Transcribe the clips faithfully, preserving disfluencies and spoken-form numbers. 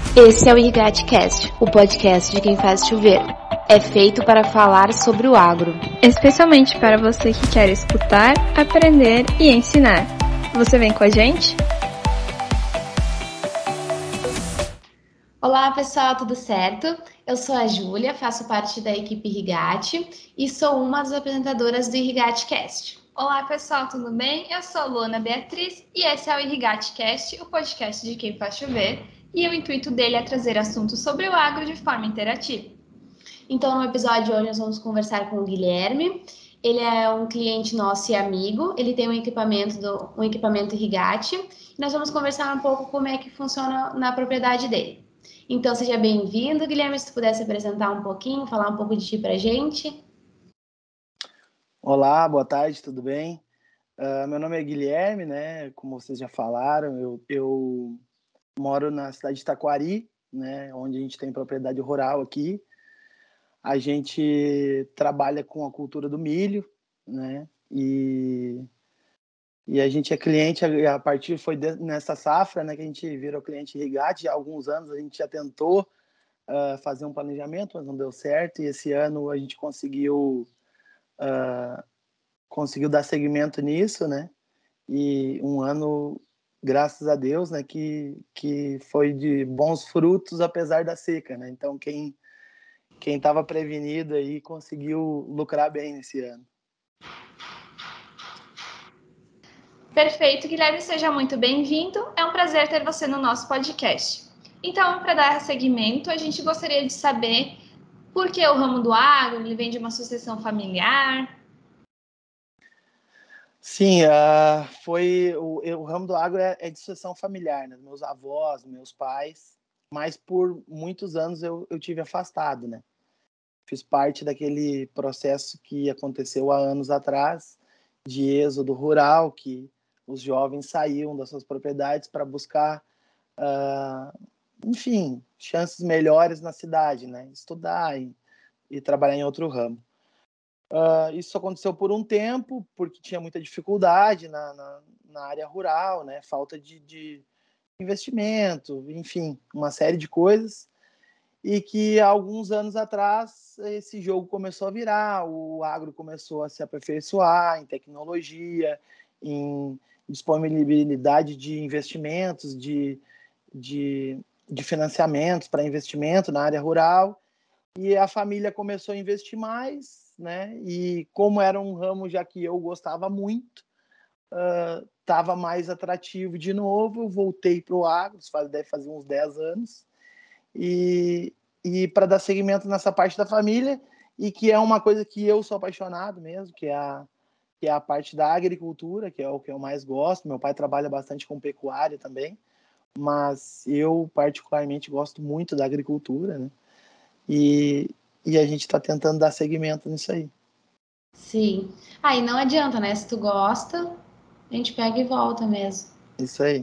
Esse é o IrrigateCast, o podcast de quem faz chover. É feito para falar sobre o agro, especialmente para você que quer escutar, aprender e ensinar. Você vem com a gente? Olá pessoal, tudo certo? Eu sou a Júlia, faço parte da equipe Irrigate e sou uma das apresentadoras do IrrigateCast. Olá pessoal, tudo bem? Eu sou a Luana Beatriz e esse é o IrrigateCast, o podcast de quem faz chover, e o intuito dele é trazer assuntos sobre o agro de forma interativa. Então, no episódio de hoje, nós vamos conversar com o Guilherme. Ele é um cliente nosso e amigo. Ele tem um equipamento, do, um equipamento Irrigate. E nós vamos conversar um pouco como é que funciona na propriedade dele. Então, seja bem-vindo, Guilherme. Se tu pudesse apresentar um pouquinho, falar um pouco de ti pra gente. Olá, boa tarde, tudo bem? Uh, meu nome é Guilherme, né? Como vocês já falaram, eu, eu moro na cidade de Taquari, né? Onde a gente tem propriedade rural aqui. A gente trabalha com a cultura do milho, né? E, e a gente é cliente, a partir foi de, nessa safra, né? Que a gente virou cliente Irrigate. Já há alguns anos a gente já tentou uh, fazer um planejamento, mas não deu certo. E esse ano a gente conseguiu uh, conseguiu dar seguimento nisso, né? E um ano, graças a Deus, né? Que que foi de bons frutos apesar da seca, né? Então quem Quem estava prevenido aí conseguiu lucrar bem nesse ano. Perfeito, Guilherme, seja muito bem-vindo. É um prazer ter você no nosso podcast. Então, para dar seguimento, a gente gostaria de saber por que o ramo do agro, ele vem de uma sucessão familiar? Sim, uh, foi o, o ramo do agro é, é de sucessão familiar, né? Meus avós, meus pais, mas por muitos anos eu, eu tive afastado, né? Fiz parte daquele processo que aconteceu há anos atrás, de êxodo rural, que os jovens saíam das suas propriedades para buscar, uh, enfim, chances melhores na cidade, né? Estudar e, e trabalhar em outro ramo. Uh, isso aconteceu por um tempo, porque tinha muita dificuldade na, na, na área rural, né? Falta de, de investimento, enfim, uma série de coisas. E que há alguns anos atrás esse jogo começou a virar, o agro começou a se aperfeiçoar em tecnologia, em disponibilidade de investimentos, de, de, de financiamentos para investimento na área rural, e a família começou a investir mais, né? E como era um ramo já que eu gostava muito, estava uh, mais atrativo de novo, eu voltei para o agro, isso deve fazer uns dez anos, e, e para dar seguimento nessa parte da família, e que é uma coisa que eu sou apaixonado mesmo, que é a, que é a parte da agricultura, que é o que eu mais gosto. Meu pai trabalha bastante com pecuária também, mas eu particularmente gosto muito da agricultura, né? E, e a gente está tentando dar seguimento nisso aí. Sim. Aí ah, não adianta, né? Se tu gosta, a gente pega e volta mesmo. Isso aí.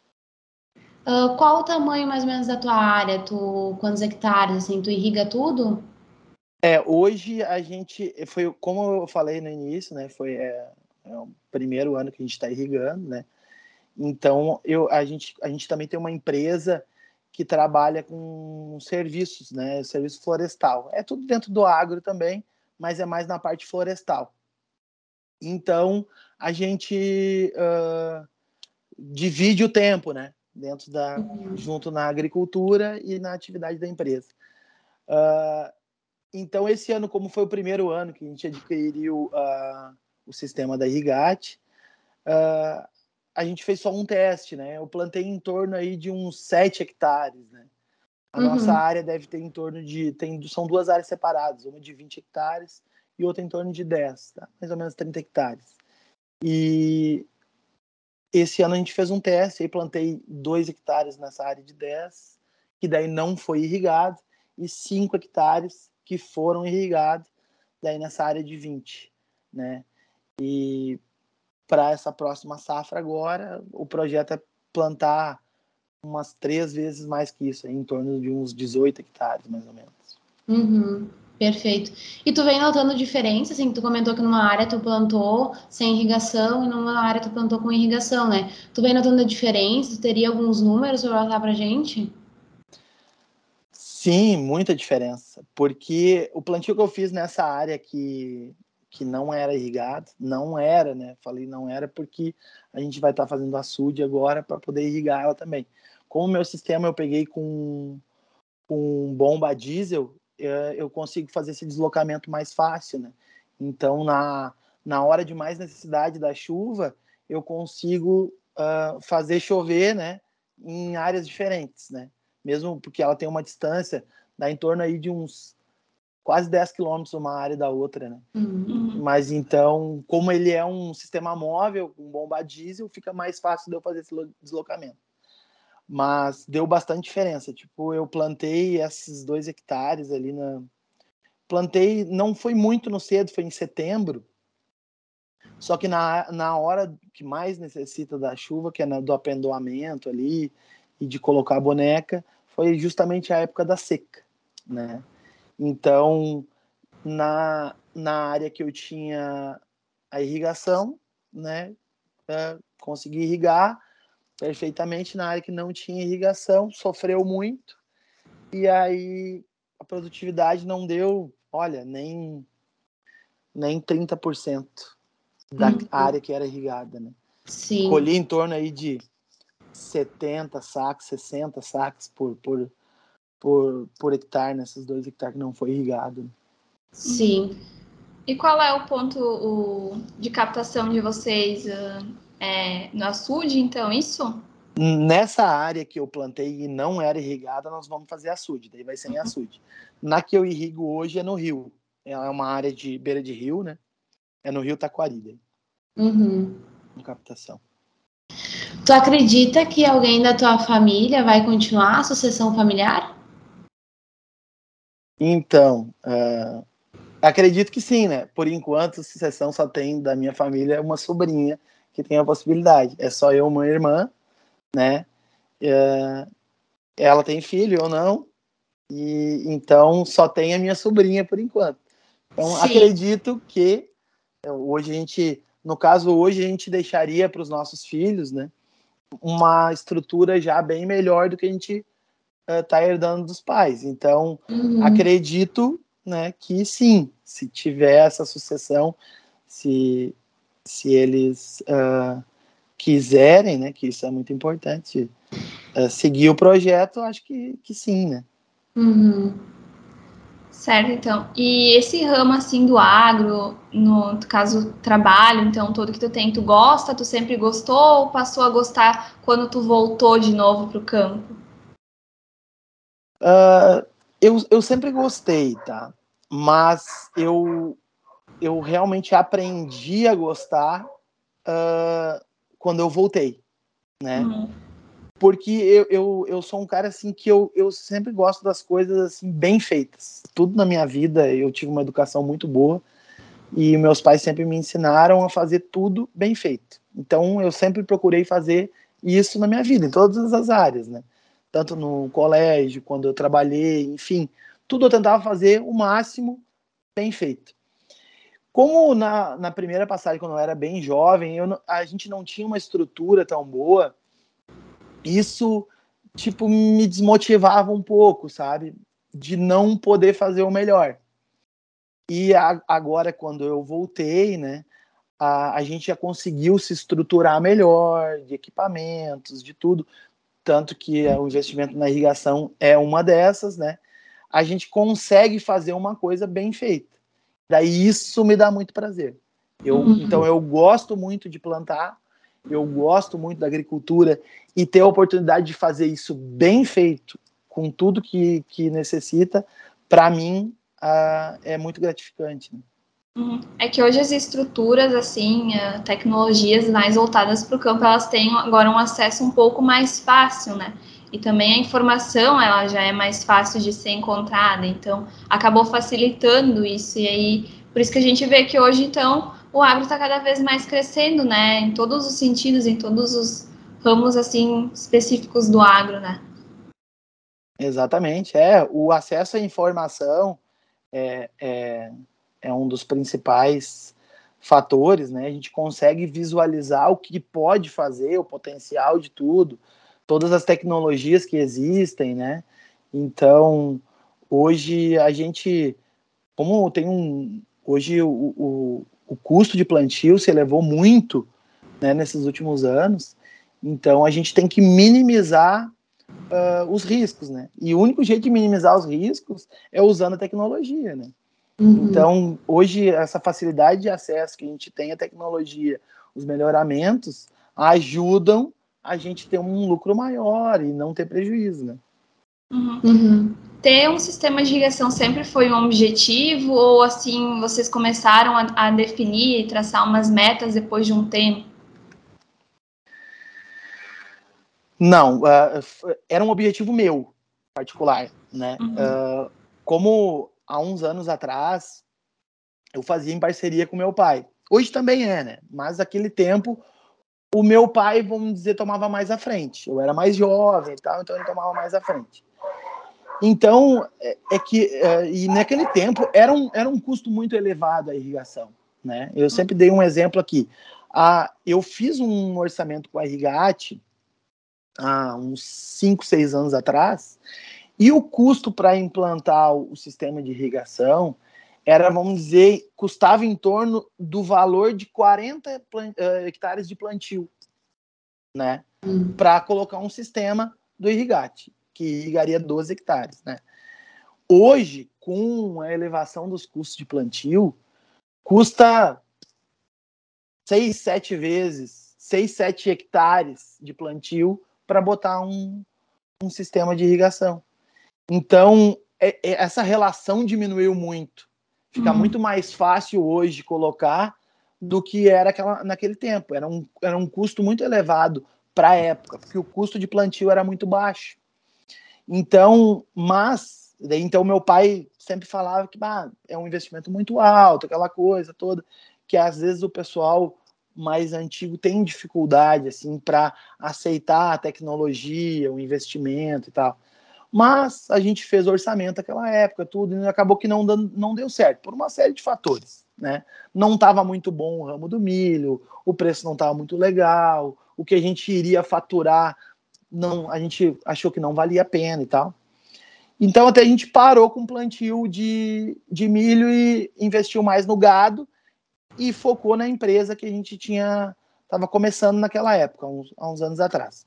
Uh, qual o tamanho mais ou menos da tua área? Tu, quantos hectares, assim, tu irriga tudo? É, hoje a gente, foi como eu falei no início, né? Foi é, é o primeiro ano que a gente está irrigando, né? Então eu, a gente, a gente também tem uma empresa que trabalha com serviços, né? Serviço florestal. É tudo dentro do agro também, mas é mais na parte florestal. Então a gente uh, divide o tempo, né? Dentro da, uhum. junto na agricultura e na atividade da empresa. Uh, então, esse ano, como foi o primeiro ano que a gente adquiriu uh, o sistema da Irrigate, uh, a gente fez só um teste, né? Eu plantei em torno aí de uns sete hectares, né? A uhum. nossa área deve ter em torno de... Tem, são duas áreas separadas, uma de vinte hectares e outra em torno de dez, tá? Mais ou menos trinta hectares. E esse ano a gente fez um teste, aí plantei dois hectares nessa área de dez, que daí não foi irrigado, e cinco hectares que foram irrigados daí nessa área de vinte, né? E para essa próxima safra agora, o projeto é plantar umas três vezes mais que isso, em torno de uns dezoito hectares, mais ou menos. Uhum, perfeito. E tu vem notando diferença, assim, tu comentou que numa área tu plantou sem irrigação e numa área tu plantou com irrigação, né? Tu vem notando a diferença? Tu teria alguns números para passar pra gente? Sim, muita diferença, porque o plantio que eu fiz nessa área que, que não era irrigado, não era, né? Falei não era porque a gente vai estar fazendo açude agora para poder irrigar ela também. Como o meu sistema eu peguei com, com bomba a diesel, eu consigo fazer esse deslocamento mais fácil, né? Então, na, na hora de mais necessidade da chuva, eu consigo uh, fazer chover, né? Em áreas diferentes, né? Mesmo porque ela tem uma distância, dá em torno aí de uns quase dez quilômetros uma área da outra, né? Uhum. Mas então, como ele é um sistema móvel, com bomba a diesel, fica mais fácil de eu fazer esse deslocamento. Mas deu bastante diferença. Tipo, eu plantei esses dois hectares ali na... Plantei, não foi muito no cedo, foi em setembro. Só que na, na hora que mais necessita da chuva, que é na, do apendoamento ali, e de colocar a boneca, foi justamente a época da seca, né? Então, na, na área que eu tinha a irrigação, né? É, consegui irrigar perfeitamente. Na área que não tinha irrigação, sofreu muito. E aí a produtividade não deu, olha, nem, nem trinta por cento da Uhum. área que era irrigada, né? Sim. Colhi em torno aí de setenta sacos, sessenta sacos por, por, por, por hectare, nesses dois hectares que não foi irrigado. Sim. E qual é o ponto o, de captação de vocês uh, é, no açude, então, isso? Nessa área que eu plantei e não era irrigada, nós vamos fazer açude, daí vai ser em açude. Na que eu irrigo hoje é no rio. É uma área de beira de rio, né? É no rio Taquari, daí, Uhum. com captação. Tu acredita que alguém da tua família vai continuar a sucessão familiar? Então, uh, acredito que sim, né? Por enquanto, a sucessão só tem da minha família uma sobrinha que tem a possibilidade. É só eu, uma irmã, né? Uh, ela tem filho, eu não. E então só tem a minha sobrinha por enquanto. Então, Sim. acredito que hoje a gente, no caso, hoje a gente deixaria para os nossos filhos, né, uma estrutura já bem melhor do que a gente está uh, herdando dos pais. Então, Uhum. acredito, né, que sim, se tiver essa sucessão, se, se eles uh, quiserem, né, que isso é muito importante, uh, seguir o projeto, acho que, que sim, né. Uhum. Certo, então. E esse ramo, assim, do agro, no caso, trabalho, então, todo que tu tem, tu gosta, tu sempre gostou ou passou a gostar quando tu voltou de novo pro campo? Uh, eu, eu sempre gostei, tá? Mas eu, eu realmente aprendi a gostar uh, quando eu voltei, né? Uhum. Porque eu, eu, eu sou um cara assim que eu, eu sempre gosto das coisas assim bem feitas. Tudo na minha vida eu tive uma educação muito boa e meus pais sempre me ensinaram a fazer tudo bem feito. Então eu sempre procurei fazer isso na minha vida, em todas as áreas, né? Tanto no colégio, quando eu trabalhei, enfim, tudo eu tentava fazer o máximo bem feito. Como na, na primeira passagem, quando eu era bem jovem, eu, a gente não tinha uma estrutura tão boa, isso, tipo, me desmotivava um pouco, sabe? De não poder fazer o melhor. E a, agora, quando eu voltei, né, a, a gente já conseguiu se estruturar melhor, de equipamentos, de tudo, tanto que o investimento na irrigação é uma dessas, né? A gente consegue fazer uma coisa bem feita. Daí isso me dá muito prazer. Eu, Uhum. Então eu gosto muito de plantar, eu gosto muito da agricultura e ter a oportunidade de fazer isso bem feito, com tudo que, que necessita, para mim uh, é muito gratificante. Né? Uhum. É que hoje as estruturas, assim, uh, tecnologias mais voltadas para o campo, elas têm agora um acesso um pouco mais fácil, né? E também a informação, ela já é mais fácil de ser encontrada, então acabou facilitando isso, e aí, por isso que a gente vê que hoje, então, o agro está cada vez mais crescendo, né? Em todos os sentidos, em todos os ramos, assim, específicos do agro, né? Exatamente, é, o acesso à informação é, é, é um dos principais fatores, né? A gente consegue visualizar o que pode fazer, o potencial de tudo, todas as tecnologias que existem, né? Então, hoje a gente, como tem um, hoje o, o, o custo de plantio se elevou muito, né, nesses últimos anos, então a gente tem que minimizar uh, os riscos, né? E o único jeito de minimizar os riscos é usando a tecnologia, né? Uhum. Então, hoje, essa facilidade de acesso que a gente tem à tecnologia, os melhoramentos, ajudam a gente ter um lucro maior e não ter prejuízo, né? Uhum. Uhum. Ter um sistema de irrigação sempre foi um objetivo, ou assim, vocês começaram a, a definir e traçar umas metas depois de um tempo? Não, uh, era um objetivo meu, particular, né? Uhum. Uh, como há uns anos atrás, eu fazia em parceria com meu pai. Hoje também é, né? Mas naquele tempo, o meu pai, vamos dizer, tomava mais à frente. Eu era mais jovem e tal, então ele tomava mais à frente. Então, é, é que, é, e naquele tempo, era um, era um custo muito elevado a irrigação, né? Eu sempre dei um exemplo aqui. Ah, eu fiz um orçamento com a Irrigate há uns cinco, seis anos atrás, e o custo para implantar o sistema de irrigação era, vamos dizer, custava em torno do valor de quarenta uh, hectares de plantio, né? Hum. Para colocar um sistema do Irrigate, que irrigaria doze hectares, né? Hoje, com a elevação dos custos de plantio, custa seis, sete vezes, seis, sete hectares de plantio para botar um, um sistema de irrigação. Então, é, é, essa relação diminuiu muito. Fica uhum. muito mais fácil hoje colocar do que era aquela, naquele tempo. Era um, era um custo muito elevado para a época, porque o custo de plantio era muito baixo. Então, mas, daí, então meu pai sempre falava que bah, é um investimento muito alto, aquela coisa toda, que às vezes o pessoal mais antigo tem dificuldade assim, para aceitar a tecnologia, o investimento e tal. Mas a gente fez orçamento naquela época, tudo, e acabou que não, não deu certo, por uma série de fatores, né? Não estava muito bom o ramo do milho, o preço não estava muito legal, o que a gente iria faturar, não, a gente achou que não valia a pena e tal. Então até a gente parou com o plantio de, de milho e investiu mais no gado e focou na empresa que a gente tinha, estava começando naquela época, uns, há uns anos atrás.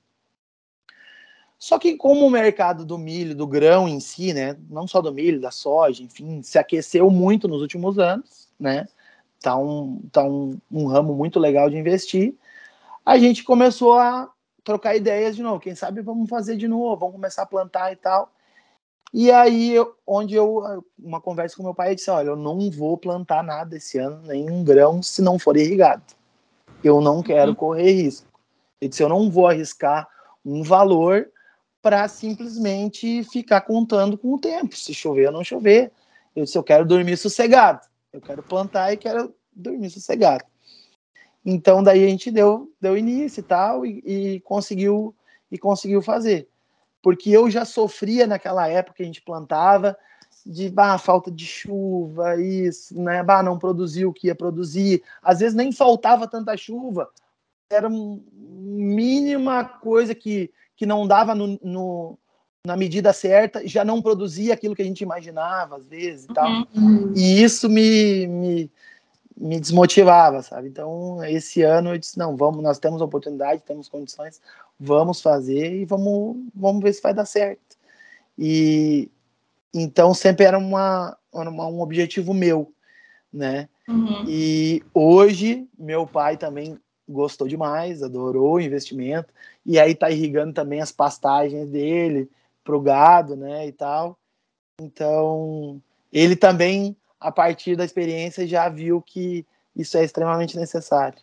Só que como o mercado do milho, do grão em si, né, não só do milho, da soja, enfim, se aqueceu muito nos últimos anos, né, tá um, tá um, um ramo muito legal de investir, a gente começou a trocar ideias de novo, quem sabe vamos fazer de novo, vamos começar a plantar e tal. E aí, eu, onde eu, uma conversa com meu pai, eu disse, olha, eu não vou plantar nada esse ano, nenhum grão, se não for irrigado. Eu não quero uhum. correr risco. Ele disse, eu não vou arriscar um valor para simplesmente ficar contando com o tempo, se chover ou não chover. Eu disse, eu quero dormir sossegado. Eu quero plantar e quero dormir sossegado. Então, daí a gente deu, deu início e tal, e, e, conseguiu, e conseguiu fazer. Porque eu já sofria naquela época que a gente plantava, de bah, falta de chuva, isso, né? Bah, não produziu o que ia produzir. Às vezes nem faltava tanta chuva, era uma mínima coisa que, que não dava no, no, na medida certa, já não produzia aquilo que a gente imaginava, às vezes, e tal. Uhum. E isso me, me, me desmotivava, sabe? Então, esse ano eu disse, não, vamos, nós temos oportunidade, temos condições, vamos fazer e vamos, vamos ver se vai dar certo. E então sempre era uma, uma um objetivo meu, né? Uhum. E hoje meu pai também gostou demais, adorou o investimento, e aí tá irrigando também as pastagens dele pro gado, né, e tal. Então, ele também, a partir da experiência, já viu que isso é extremamente necessário.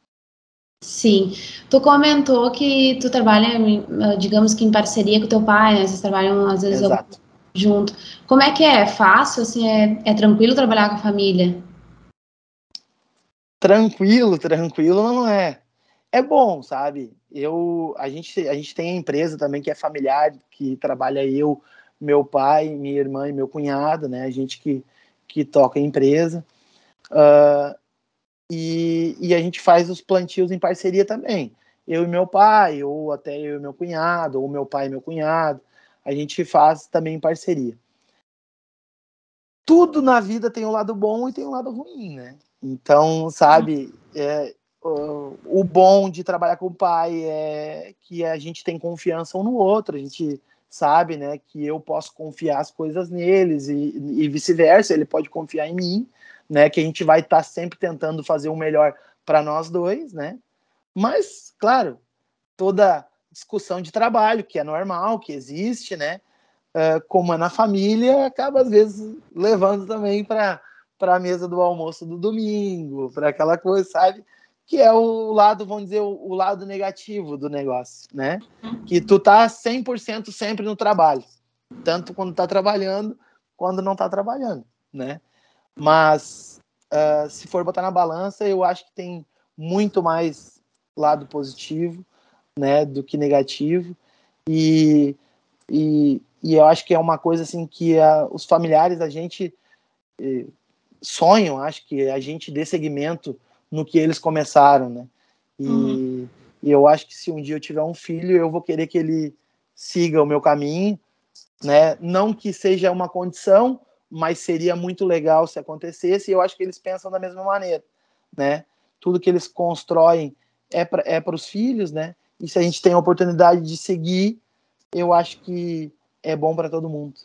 Sim. Tu comentou que tu trabalha, digamos que em parceria com teu pai, né? Vocês trabalham, às vezes, Exato. junto. Como é que é? É fácil, assim? É, é tranquilo trabalhar com a família? Tranquilo, tranquilo não é. É bom, sabe? Eu, a gente, a gente tem a empresa também que é familiar, que trabalha eu, meu pai, minha irmã e meu cunhado, né? A gente que, que toca a empresa. Uh, e, e a gente faz os plantios em parceria também. Eu e meu pai, ou até eu e meu cunhado, ou meu pai e meu cunhado. A gente faz também em parceria. tudo na vida tem um lado bom e tem um lado ruim, né? Então, sabe, é, o, o bom de trabalhar com o pai é que a gente tem confiança um no outro, a gente sabe, né, que eu posso confiar as coisas neles e, e vice-versa, ele pode confiar em mim, né, que a gente vai estar tá sempre tentando fazer o melhor para nós dois, né? Mas, claro, toda discussão de trabalho, que é normal, que existe, né? Uh, como é na família, acaba às vezes levando também para para a mesa do almoço do domingo, para aquela coisa, sabe? Que é o lado, vamos dizer, o, o lado negativo do negócio, né? Que tu tá cem por cento sempre no trabalho, tanto quando tá trabalhando, quando não tá trabalhando, né? Mas uh, se for botar na balança, eu acho que tem muito mais lado positivo, né, do que negativo, e, e, e eu acho que é uma coisa assim que a, os familiares, a gente eh, sonham, acho que a gente dê seguimento no que eles começaram, né, e, uhum. e eu acho que se um dia eu tiver um filho, eu vou querer que ele siga o meu caminho, né, não que seja uma condição, mas seria muito legal se acontecesse, e eu acho que eles pensam da mesma maneira, né, tudo que eles constroem é para é para os filhos, né, e se a gente tem a oportunidade de seguir, eu acho que é bom para todo mundo.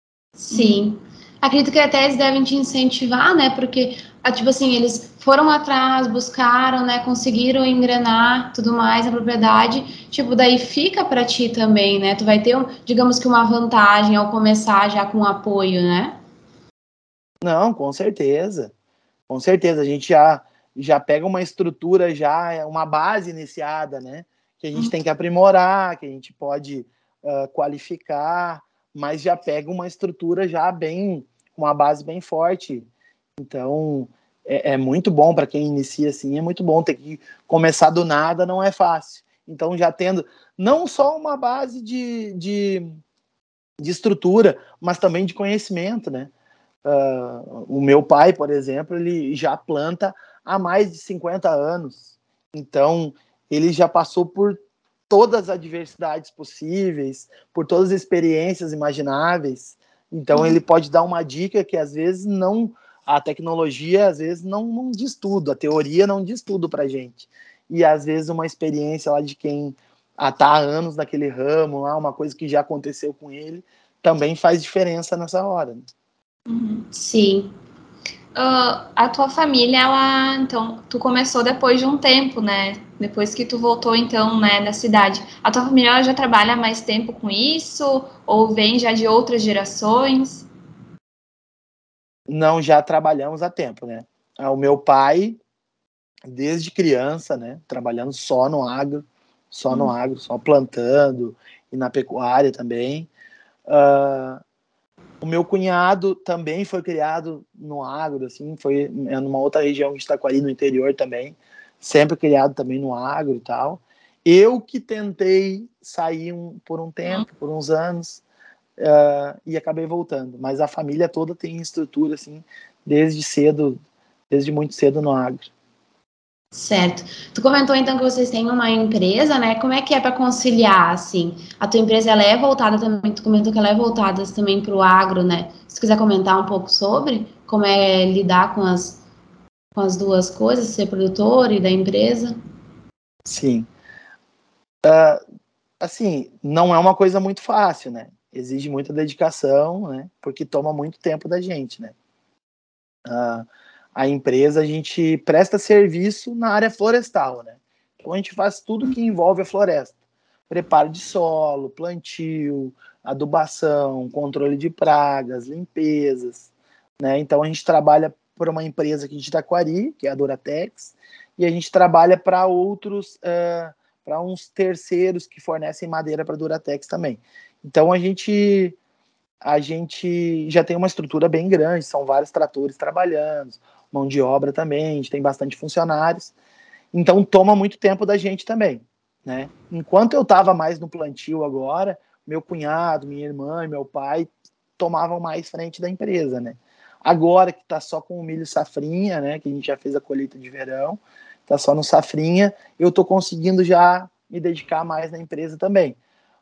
Sim. Acredito que até eles devem te incentivar, né? Porque, tipo assim, eles foram atrás, buscaram, né? Conseguiram engrenar tudo mais na propriedade. Tipo, daí fica para ti também, né? Tu vai ter, um, digamos que uma vantagem ao começar já com apoio, né? Não, com certeza. Com certeza. A gente já, já pega uma estrutura, já uma base iniciada, né? Que a gente uhum. tem que aprimorar, que a gente pode uh, qualificar, mas já pega uma estrutura já bem, uma base bem forte. Então, é, é muito bom para quem inicia assim, é muito bom. Ter que começar do nada não é fácil. Então, já tendo não só uma base de, de, de estrutura, mas também de conhecimento, né? Uh, o meu pai, por exemplo, ele já planta há mais de cinquenta anos. Então, ele já passou por todas as adversidades possíveis, por todas as experiências imagináveis. Então, uhum. ele pode dar uma dica que, às vezes, não... A tecnologia, às vezes, não, não diz tudo. A teoria não diz tudo pra gente. E, às vezes, uma experiência lá de quem está há anos naquele ramo, lá, uma coisa que já aconteceu com ele, também faz diferença nessa hora. Sim. Uh, a tua família, ela, então, tu começou depois de um tempo, né? Depois que tu voltou, então, né, da cidade. A tua família ela já trabalha há mais tempo com isso? Ou vem já de outras gerações? Não, já trabalhamos há tempo, né? O meu pai, desde criança, né? Trabalhando só no agro, só no hum. agro, só plantando e na pecuária também. Uh, o meu cunhado também foi criado no agro, assim, foi numa outra região de Taquari, no interior também, sempre criado também no agro e tal. Eu que tentei sair um, por um tempo, por uns anos, uh, e acabei voltando. Mas a família toda tem estrutura, assim, desde cedo, desde muito cedo no agro. Certo. Tu comentou então que vocês têm uma empresa, né? Como é que é para conciliar, assim? A tua empresa, ela é voltada também, tu comentou que ela é voltada também para o agro, né? Se tu quiser comentar um pouco sobre como é lidar com as, com as duas coisas, ser produtor e da empresa. Sim. Uh, assim, não é uma coisa muito fácil, né? Exige muita dedicação, né? Porque toma muito tempo da gente, né? Uh, a empresa, a gente presta serviço na área florestal, né? Então a gente faz tudo que envolve a floresta. Preparo de solo, plantio, adubação, controle de pragas, limpezas, né? Então a gente trabalha por uma empresa aqui de Taquari, que é a Duratex, e a gente trabalha para outros, uh, para uns terceiros que fornecem madeira para a Duratex também. Então a gente a gente já tem uma estrutura bem grande, são vários tratores trabalhando, mão de obra também, a gente tem bastante funcionários, então toma muito tempo da gente também, né? Enquanto eu estava mais no plantio agora, meu cunhado, minha irmã e meu pai tomavam mais frente da empresa, né? Agora que está só com o milho safrinha, né, que a gente já fez a colheita de verão, está só no safrinha, eu estou conseguindo já me dedicar mais na empresa também.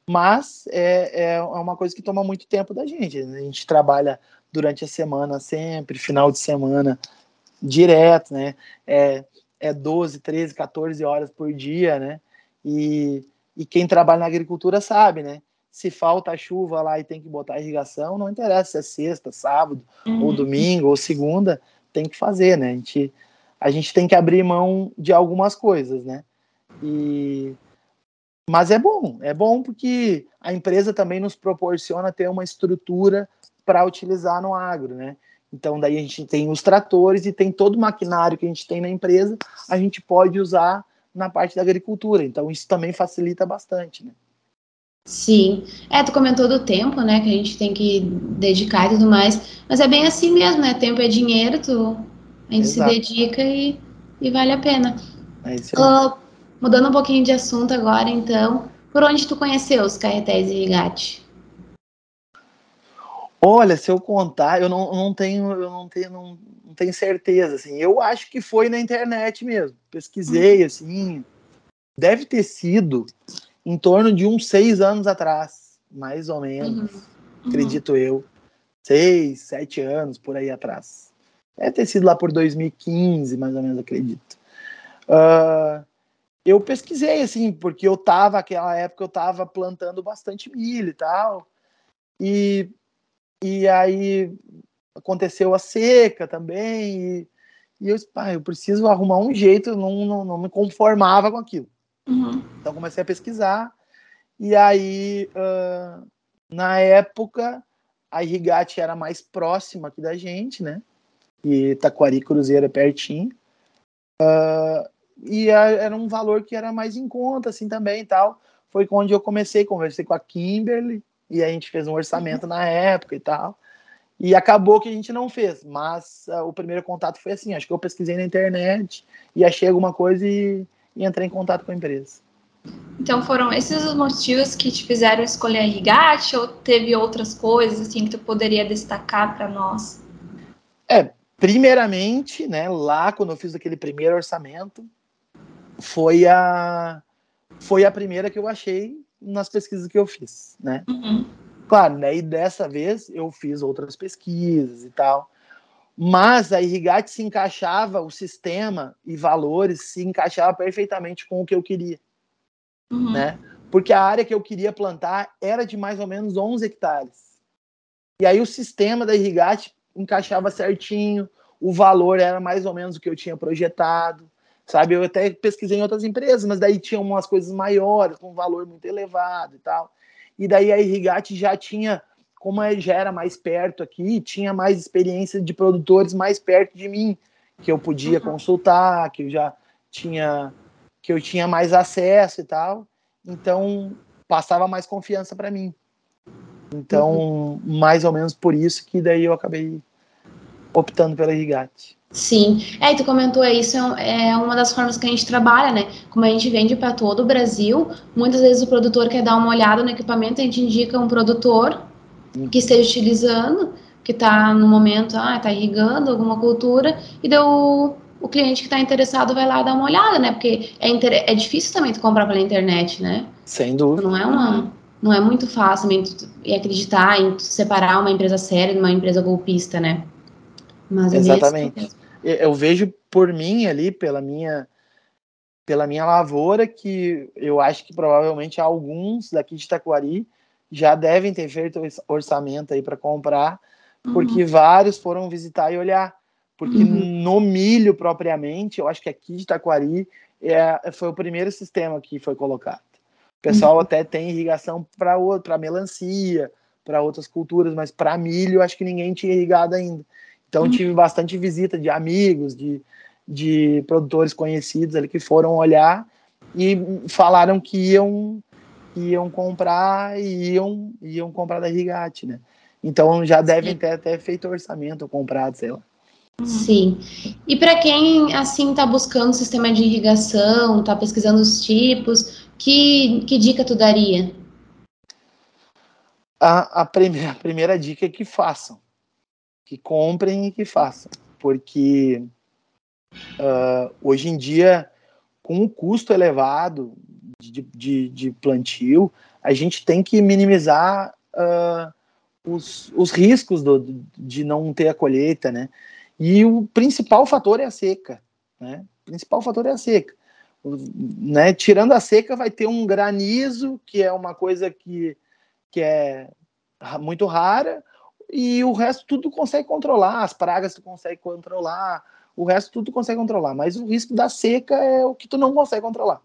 Mas é, é uma coisa que toma muito tempo da gente. A gente trabalha durante a semana sempre, final de semana direto, né? É, é doze, treze, quatorze horas por dia, né? E, e quem trabalha na agricultura sabe, né? Se falta chuva lá e tem que botar irrigação, não interessa se é sexta, sábado, uhum. ou domingo, ou segunda, tem que fazer, né? A gente, a gente tem que abrir mão de algumas coisas, né? E... Mas é bom, é bom porque a empresa também nos proporciona ter uma estrutura para utilizar no agro, né? Então, daí a gente tem os tratores e tem todo o maquinário que a gente tem na empresa, a gente pode usar na parte da agricultura. Então, isso também facilita bastante, né? Sim. É, tu comentou do tempo, né, que a gente tem que dedicar e tudo mais, mas é bem assim mesmo, né? Tempo é dinheiro, tu, a gente Exato. se dedica e, e vale a pena. É isso aí. Uh, mudando um pouquinho de assunto agora, então, por onde tu conheceu os Caetés Irrigate? Olha, se eu contar, eu não, não tenho, eu não tenho, não, não tenho certeza, assim. Eu acho que foi na internet mesmo. Pesquisei, uhum. assim, deve ter sido em torno de uns seis anos atrás, mais ou menos, uhum. acredito uhum. eu. Seis, sete anos, por aí atrás. Deve ter sido lá por dois mil e quinze, mais ou menos, acredito. Uh, eu pesquisei, assim, porque eu tava, naquela época, eu tava plantando bastante milho e tal, e E aí aconteceu a seca também, e, e eu disse, pá, eu preciso arrumar um jeito, eu não, não, não me conformava com aquilo. Uhum. Então comecei a pesquisar, e aí, uh, na época, a Irrigate era mais próxima aqui da gente, né? E Taquari Cruzeiro é pertinho. Uh, e a, era um valor que era mais em conta, assim, também e tal. Foi quando eu comecei, conversei com a Kimberly, e a gente fez um orçamento uhum. na época e tal. E acabou que a gente não fez, mas uh, o primeiro contato foi assim, acho que eu pesquisei na internet e achei alguma coisa e, e entrei em contato com a empresa. Então foram esses os motivos que te fizeram escolher a Irrigate ou teve outras coisas assim que tu poderia destacar para nós? É, primeiramente, né, lá quando eu fiz aquele primeiro orçamento, foi a, foi a primeira que eu achei nas pesquisas que eu fiz, né? Uhum. Claro, né, e dessa vez eu fiz outras pesquisas e tal, mas a Irrigate se encaixava, o sistema e valores se encaixava perfeitamente com o que eu queria, uhum. né? Porque a área que eu queria plantar era de mais ou menos onze hectares. E aí o sistema da Irrigate encaixava certinho, o valor era mais ou menos o que eu tinha projetado, sabe? Eu até pesquisei em outras empresas, mas daí tinha umas coisas maiores, com um valor muito elevado e tal. E daí a Irrigate já tinha, como já era mais perto aqui, tinha mais experiência de produtores mais perto de mim, que eu podia consultar, que eu já tinha, que eu tinha mais acesso e tal. Então, passava mais confiança para mim. Então, mais ou menos por isso que daí eu acabei optando pela Irrigate. Sim, é, tu comentou isso, é uma das formas que a gente trabalha, né? Como a gente vende para todo o Brasil, muitas vezes o produtor quer dar uma olhada no equipamento, a gente indica um produtor uhum. que esteja utilizando, que está no momento, ah, tá irrigando alguma cultura, e daí o, o cliente que está interessado vai lá dar uma olhada, né? Porque é, inter... é difícil também tu comprar pela internet, né? Sem dúvida. Não é uma, não é muito fácil também tu, e acreditar em separar uma empresa séria de uma empresa golpista, né? Mas exatamente. Eu vejo por mim ali, pela minha, pela minha lavoura, que eu acho que provavelmente alguns daqui de Taquari já devem ter feito orçamento aí para comprar, porque uhum. vários foram visitar e olhar. Porque uhum. no milho propriamente, eu acho que aqui de Taquari é, foi o primeiro sistema que foi colocado. O pessoal uhum. até tem irrigação para melancia, para outras culturas, mas para milho eu acho que ninguém tinha irrigado ainda. Então, tive bastante visita de amigos, de, de produtores conhecidos ali que foram olhar e falaram que iam, iam comprar e iam, iam comprar da Irrigate, né? Então, já devem Sim. ter até feito orçamento ou comprado, sei lá. Sim. E para quem, assim, está buscando sistema de irrigação, está pesquisando os tipos, que, que dica tu daria? A, a, primeira, a primeira dica é que façam. Que comprem e que façam, porque uh, hoje em dia, com o custo elevado de, de, de plantio, a gente tem que minimizar uh, os, os riscos do, de não ter a colheita, né? E o principal fator é a seca, né? O principal fator é a seca. Né? Tirando a seca, vai ter um granizo, que é uma coisa que, que é muito rara, e o resto tudo consegue controlar, as pragas tu consegue controlar, o resto tudo consegue controlar, mas o risco da seca é o que tu não consegue controlar.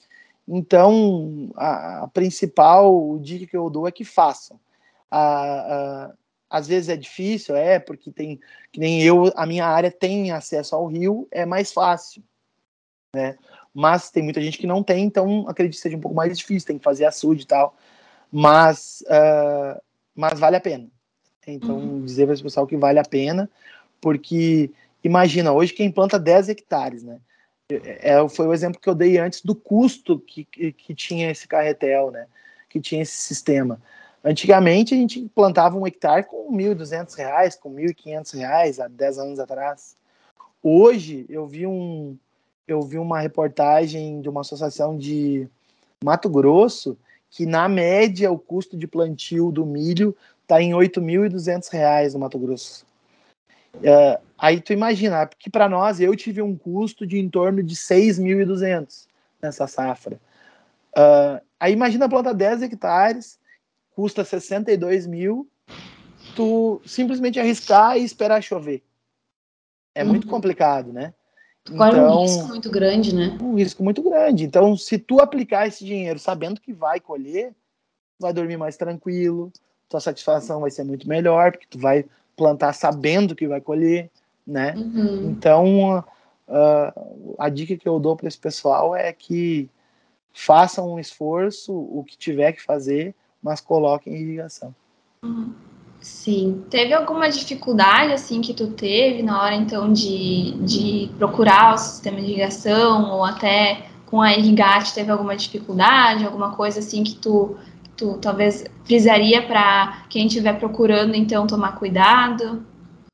Então, a, a principal dica que eu dou é que façam. A, a, às vezes é difícil, é, porque tem, que nem eu, a minha área tem acesso ao rio, é mais fácil, né? Mas tem muita gente que não tem, então acredito que seja um pouco mais difícil, tem que fazer açude e tal, mas, uh, mas vale a pena. Então, uhum. dizer para esse pessoal que vale a pena, porque imagina, hoje quem planta dez hectares, né? É, foi o exemplo que eu dei antes do custo que, que, que tinha esse carretel, né? Que tinha esse sistema. Antigamente a gente plantava um hectare com mil e duzentos reais, com mil e quinhentos reais, há dez anos atrás. Hoje eu vi um eu vi uma reportagem de uma associação de Mato Grosso que, na média, o custo de plantio do milho está em oito mil e duzentos reais no Mato Grosso. Uh, aí tu imagina, que para nós, eu tive um custo de em torno de seis mil e duzentos nessa safra. Uh, aí imagina plantar dez hectares, custa sessenta e dois mil, tu simplesmente arriscar e esperar chover. É uhum. muito complicado, né? Corre então, um risco muito grande, né? Um risco muito grande. Então, se tu aplicar esse dinheiro sabendo que vai colher, vai dormir mais tranquilo, tua satisfação vai ser muito melhor, porque tu vai plantar sabendo que vai colher, né? Uhum. Então, uh, a dica que eu dou para esse pessoal é que façam um esforço, o que tiver que fazer, mas coloquem em irrigação. Uhum. Sim. Teve alguma dificuldade, assim, que tu teve na hora, então, de, de procurar o sistema de irrigação, ou até com a Irrigate teve alguma dificuldade, alguma coisa, assim, que tu, tu talvez frisaria para quem estiver procurando, então, tomar cuidado?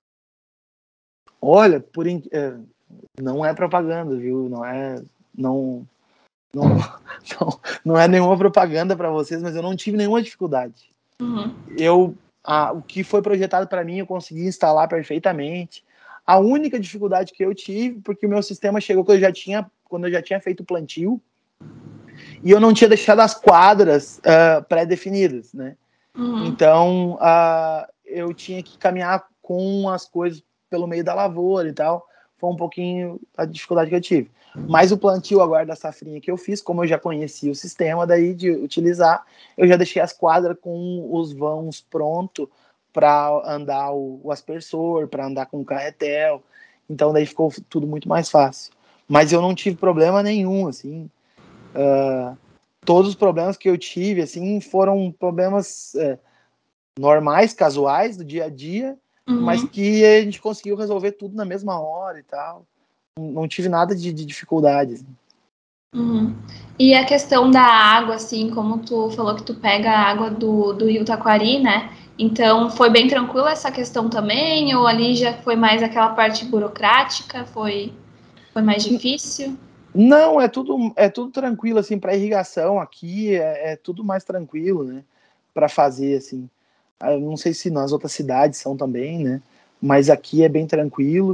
Olha, por in... não é propaganda, viu? Não é... Não... Não, não, não é nenhuma propaganda para vocês, mas eu não tive nenhuma dificuldade. Uhum. Eu... Ah, o que foi projetado para mim eu consegui instalar perfeitamente. A única dificuldade que eu tive, porque o meu sistema chegou quando eu já tinha, quando eu já tinha feito o plantio e eu não tinha deixado as quadras uh, pré-definidas, né? Uhum. Então uh, eu tinha que caminhar com as coisas pelo meio da lavoura e tal. Foi um pouquinho a dificuldade que eu tive. Mas o plantio agora da safrinha que eu fiz, como eu já conhecia o sistema daí de utilizar, eu já deixei as quadras com os vãos prontos para andar o, o aspersor, para andar com o carretel. Então daí ficou tudo muito mais fácil. Mas eu não tive problema nenhum, assim. Uh, todos os problemas que eu tive, assim, foram problemas uh, normais, casuais, do dia a dia, uhum. mas que a gente conseguiu resolver tudo na mesma hora e tal. Não tive nada de, de dificuldades. Uhum. E a questão da água, assim, como tu falou que tu pega a água do, do Rio Taquari, né? Então, foi bem tranquilo essa questão também? Ou ali já foi mais aquela parte burocrática? Foi, foi mais difícil? Não, é tudo, é tudo tranquilo, assim, para irrigação aqui é, é tudo mais tranquilo, né? Para fazer, assim. Eu não sei se nas outras cidades são também, né? Mas aqui é bem tranquilo.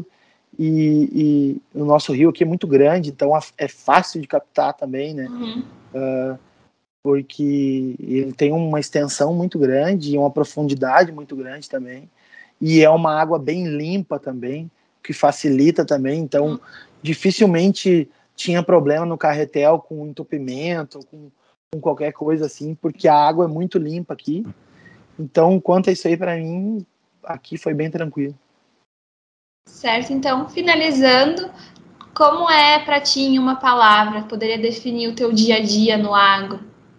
E, e o nosso rio aqui é muito grande, então é fácil de captar também, né? Uhum. Uh, porque ele tem uma extensão muito grande e uma profundidade muito grande também. E é uma água bem limpa também, que facilita também. Então, uhum. dificilmente tinha problema no carretel com entupimento, com, com qualquer coisa assim, porque a água é muito limpa aqui. Então, quanto a isso aí, para mim, aqui foi bem tranquilo. Certo, então, finalizando, como é para ti em uma palavra? Poderia definir o teu dia a dia no agro?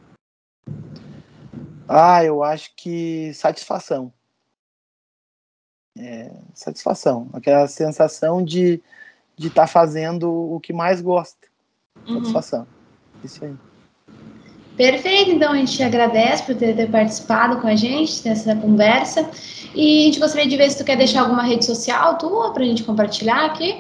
Ah, eu acho que satisfação. É, satisfação. Aquela sensação de de estar tá fazendo o que mais gosta. Uhum. Satisfação. Isso aí. Perfeito, então a gente agradece por ter, ter participado com a gente nessa conversa e a gente gostaria de ver se tu quer deixar alguma rede social tua para a gente compartilhar aqui.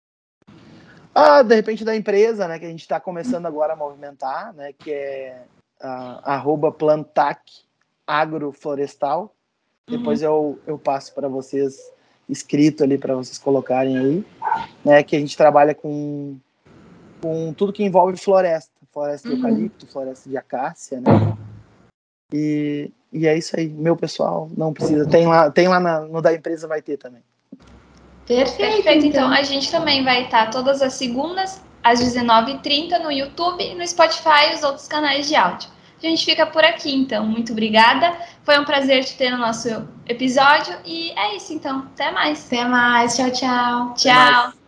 Ah, de repente da empresa, né, que a gente está começando agora a movimentar, né, que é uh, arroba Plantac Agroflorestal. Uhum. Depois eu, eu passo para vocês, escrito ali, para vocês colocarem aí, né, que a gente trabalha com, com tudo que envolve floresta. Floresta de uhum. eucalipto, floresta de acácia, né? E, e é isso aí. Meu pessoal, não precisa. Tem lá, tem lá na, no da empresa, vai ter também. Perfeito, Perfeito. Então. então a gente também vai estar todas as segundas às dezenove e trinta no YouTube, no Spotify e os outros canais de áudio. A gente fica por aqui, então. Muito obrigada. Foi um prazer te ter no nosso episódio. E é isso, então. Até mais. Até mais. Tchau, tchau. Tchau.